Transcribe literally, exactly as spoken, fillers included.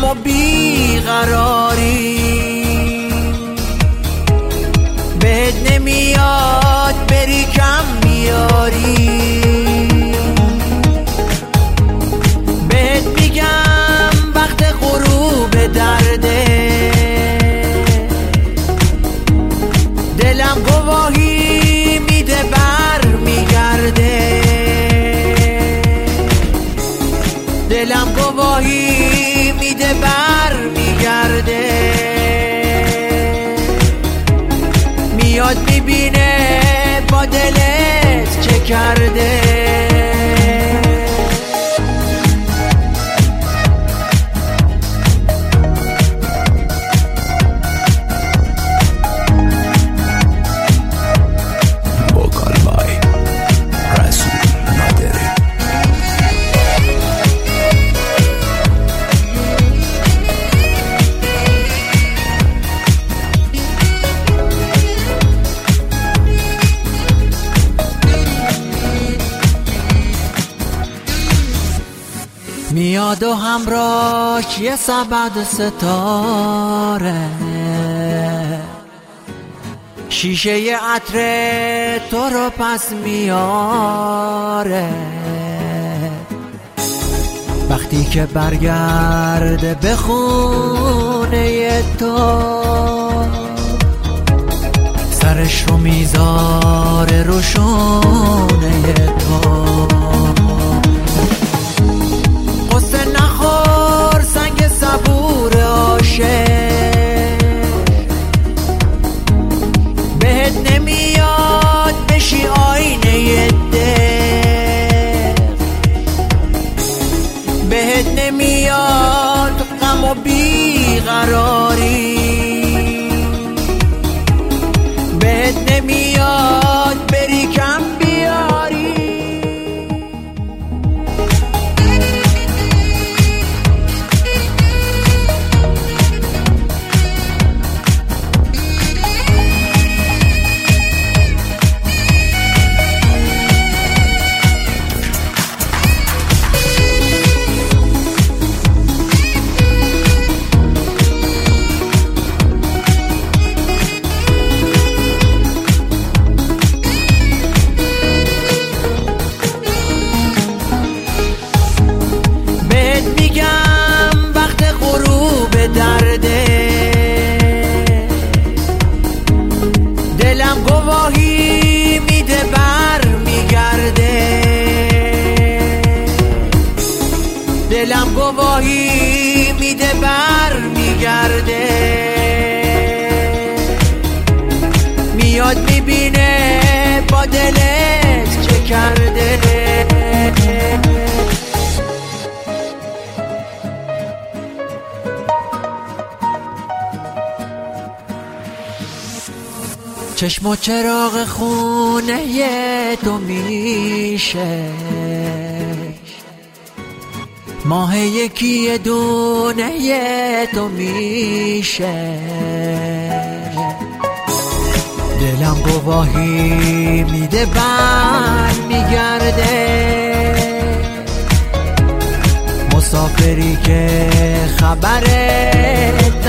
و بیقراری، بهت نمیاد بری کم میاری. بهت میگم وقت غروب درده، دلم گواهی میده بر میگرده، دلم گواهی میده بر میگرده. میاد میبینه با دلت چه کرده. میاد و همراش یه سبد ستاره، شیشه ی عطر تو رو پس میاره. وقتی که برگرده به خونه تو، سرش رو میذاره رو شونه تو. نخور سنگ صبور عاشق، بهت نمیاد بشی آینه دل، بهت نمیاد غم و بیقراری، بهت نمیاد بری کم بیاری. درده دلم گواهی میده بر میگرده، دلم گواهی میده بر میگرده. میاد میبینه با دلت چه کرده. چشم و چراغ خونه تو میشه، ماه یکی دونه تو میشه. دلم گواهی میده بر میگرده، مسافری که خبرت